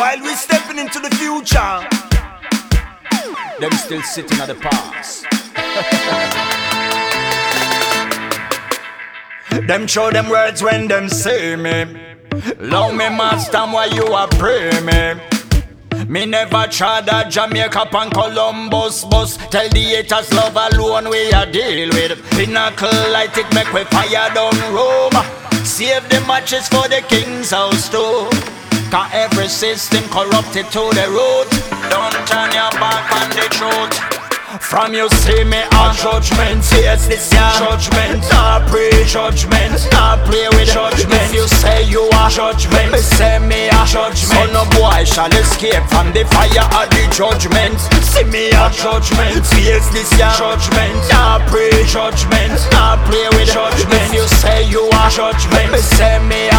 while we stepping into the future. Them still sitting at the past. Them show them words when them see me. Love me, master, while you are pray me. Me never tried a Jamaica and Columbus bus. Tell the haters love alone we a deal with. Pinnacle light it make we fire down Rome. Save the matches for the king's house too. Cause every system corrupted to the root. Don't turn your back on the truth. From you see me a judgment. Yes, this your judgment. Not pre-judgment. Not play with judgment. If you say you are judgment, me say me a judgment. So no boy shall escape from the fire of the judgment. See me a judgment. Yes, this your judgment. Not pre-judgment. Not play with judgment. If you say you are judgment, me say me a